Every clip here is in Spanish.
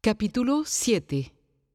Capítulo 7.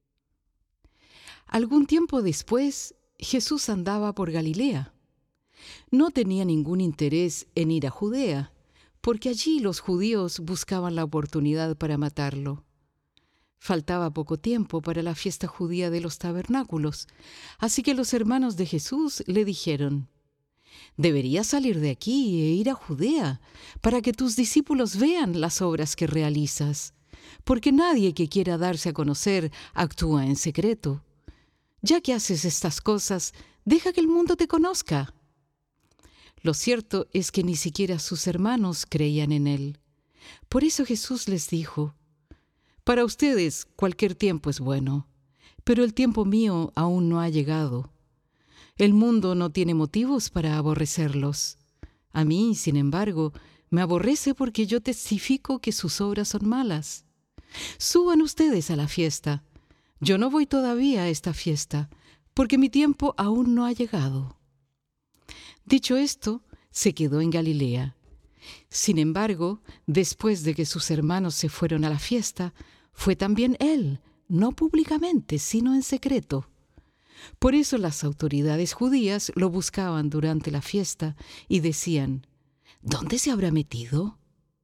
Algún tiempo después, Jesús andaba por Galilea. No tenía ningún interés en ir a Judea, porque allí los judíos buscaban la oportunidad para matarlo. Faltaba poco tiempo para la fiesta judía de los tabernáculos, así que los hermanos de Jesús le dijeron: «Deberías salir de aquí e ir a Judea, para que tus discípulos vean las obras que realizas, porque nadie que quiera darse a conocer actúa en secreto. Ya que haces estas cosas, deja que el mundo te conozca». Lo cierto es que ni siquiera sus hermanos creían en él. Por eso Jesús les dijo: «Para ustedes cualquier tiempo es bueno, pero el tiempo mío aún no ha llegado. El mundo no tiene motivos para aborrecerlos. A mí, sin embargo, me aborrece porque yo testifico que sus obras son malas. Suban ustedes a la fiesta. Yo no voy todavía a esta fiesta, porque mi tiempo aún no ha llegado». Dicho esto, se quedó en Galilea. Sin embargo, después de que sus hermanos se fueron a la fiesta, fue también él, no públicamente, sino en secreto. Por eso las autoridades judías lo buscaban durante la fiesta y decían: «¿Dónde se habrá metido?».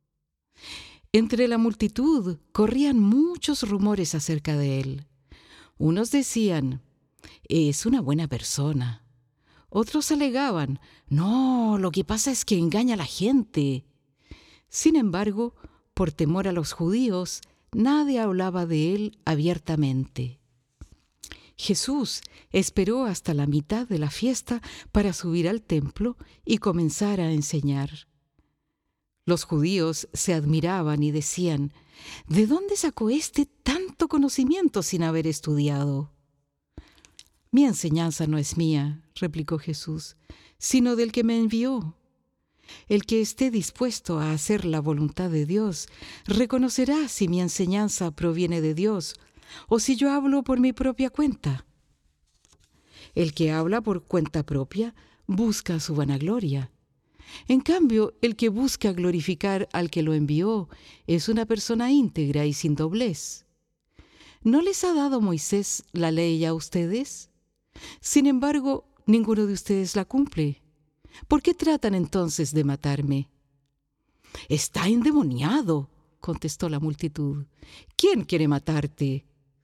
Entre la multitud corrían muchos rumores acerca de él. Unos decían: «Es una buena persona». Otros alegaban: «No, lo que pasa es que engaña a la gente». Sin embargo, por temor a los judíos, nadie hablaba de él abiertamente. Jesús esperó hasta la mitad de la fiesta para subir al templo y comenzar a enseñar. Los judíos se admiraban y decían: «¿De dónde sacó éste tanto conocimiento sin haber estudiado?». «Mi enseñanza no es mía», replicó Jesús, «sino del que me envió. El que esté dispuesto a hacer la voluntad de Dios reconocerá si mi enseñanza proviene de Dios o si yo hablo por mi propia cuenta. El que habla por cuenta propia busca su vanagloria. En cambio, el que busca glorificar al que lo envió es una persona íntegra y sin doblez. ¿No les ha dado Moisés la ley a ustedes? Sin embargo, ninguno de ustedes la cumple. ¿Por qué tratan entonces de matarme?». «Está endemoniado», contestó la multitud. «¿Quién quiere matarte?».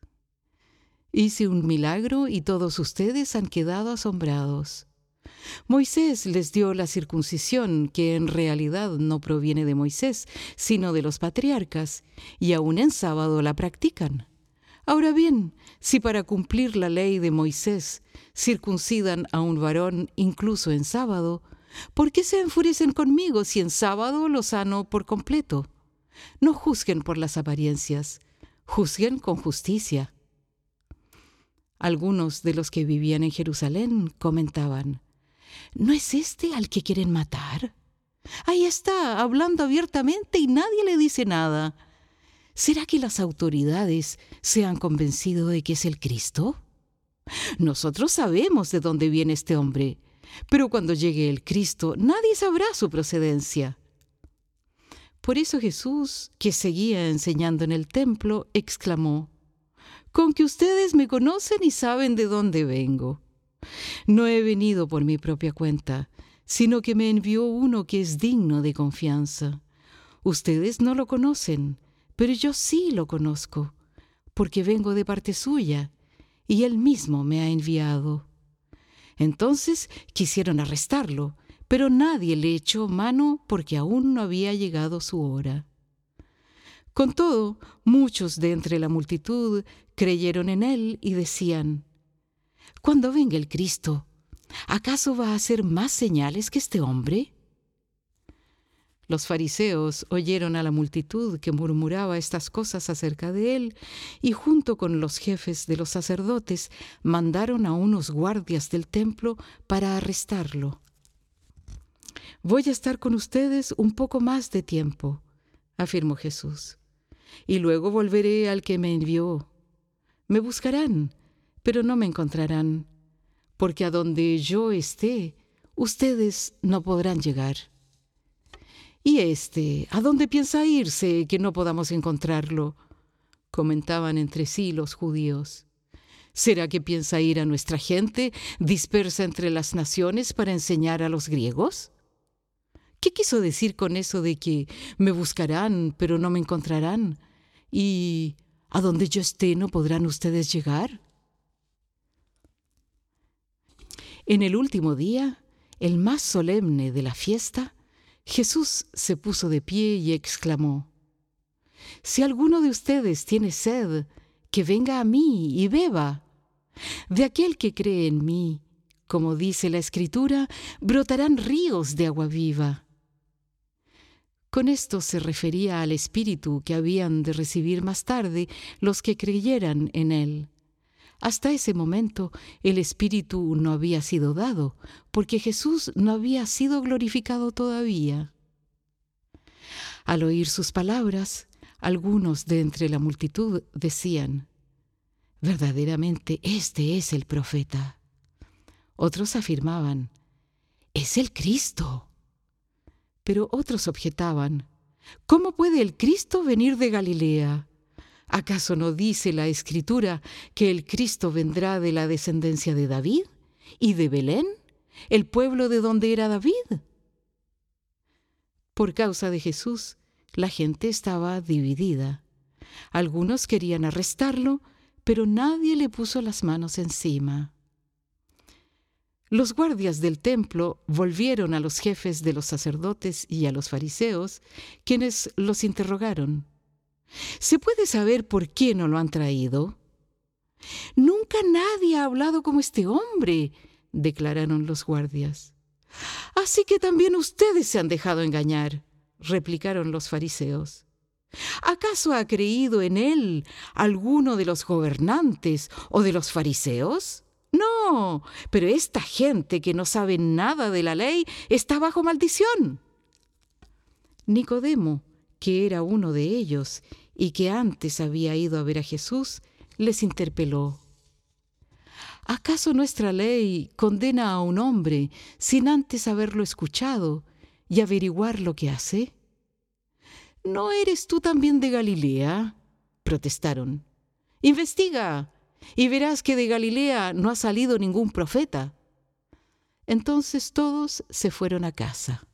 «Hice un milagro y todos ustedes han quedado asombrados. Moisés les dio la circuncisión, que en realidad no proviene de Moisés, sino de los patriarcas, y aún en sábado la practican. Ahora bien, si para cumplir la ley de Moisés circuncidan a un varón incluso en sábado, ¿por qué se enfurecen conmigo si en sábado lo sano por completo? No juzguen por las apariencias, juzguen con justicia». Algunos de los que vivían en Jerusalén comentaban: «¿No es este al que quieren matar? Ahí está, hablando abiertamente y nadie le dice nada. ¿Será que las autoridades se han convencido de que es el Cristo? Nosotros sabemos de dónde viene este hombre, pero cuando llegue el Cristo nadie sabrá su procedencia». Por eso Jesús, que seguía enseñando en el templo, exclamó: «Con que ustedes me conocen y saben de dónde vengo. No he venido por mi propia cuenta, sino que me envió uno que es digno de confianza. Ustedes no lo conocen, pero yo sí lo conozco, porque vengo de parte suya, y él mismo me ha enviado». Entonces quisieron arrestarlo, pero nadie le echó mano porque aún no había llegado su hora. Con todo, muchos de entre la multitud creyeron en él y decían: «Cuando venga el Cristo, ¿acaso va a hacer más señales que este hombre?». Los fariseos oyeron a la multitud que murmuraba estas cosas acerca de él y junto con los jefes de los sacerdotes mandaron a unos guardias del templo para arrestarlo. «Voy a estar con ustedes un poco más de tiempo», afirmó Jesús, «y luego volveré al que me envió. Me buscarán, pero no me encontrarán, porque a donde yo esté, ustedes no podrán llegar». «¿Y a dónde piensa irse que no podamos encontrarlo?», comentaban entre sí los judíos. ¿Será que piensa ir a nuestra gente dispersa entre las naciones para enseñar a los griegos? ¿Qué quiso decir con eso de que me buscarán, pero no me encontrarán? ¿Y a donde yo esté no podrán ustedes llegar? En el último día, el más solemne de la fiesta, Jesús se puso de pie y exclamó: «Si alguno de ustedes tiene sed, que venga a mí y beba. De aquel que cree en mí, como dice la Escritura, brotarán ríos de agua viva». Con esto se refería al Espíritu que habían de recibir más tarde los que creyeran en Él. Hasta ese momento el Espíritu no había sido dado, porque Jesús no había sido glorificado todavía. Al oír sus palabras, algunos de entre la multitud decían: «Verdaderamente este es el profeta». Otros afirmaban: «Es el Cristo». Pero otros objetaban: «¿Cómo puede el Cristo venir de Galilea? ¿Acaso no dice la Escritura que el Cristo vendrá de la descendencia de David y de Belén, el pueblo de donde era David?» Por causa de Jesús, la gente estaba dividida. Algunos querían arrestarlo, pero nadie le puso las manos encima. Los guardias del templo volvieron a los jefes de los sacerdotes y a los fariseos, quienes los interrogaron: «¿Se puede saber por qué no lo han traído?» «Nunca nadie ha hablado como este hombre», declararon los guardias. «Así que también ustedes se han dejado engañar», replicaron los fariseos. «¿Acaso ha creído en él alguno de los gobernantes o de los fariseos? No, pero esta gente que no sabe nada de la ley está bajo maldición». Nicodemo, que era uno de ellos y que antes había ido a ver a Jesús, les interpeló: «¿Acaso nuestra ley condena a un hombre sin antes haberlo escuchado y averiguar lo que hace?» «¿No eres tú también de Galilea?», protestaron. «Investiga y verás que de Galilea no ha salido ningún profeta». Entonces todos se fueron a casa.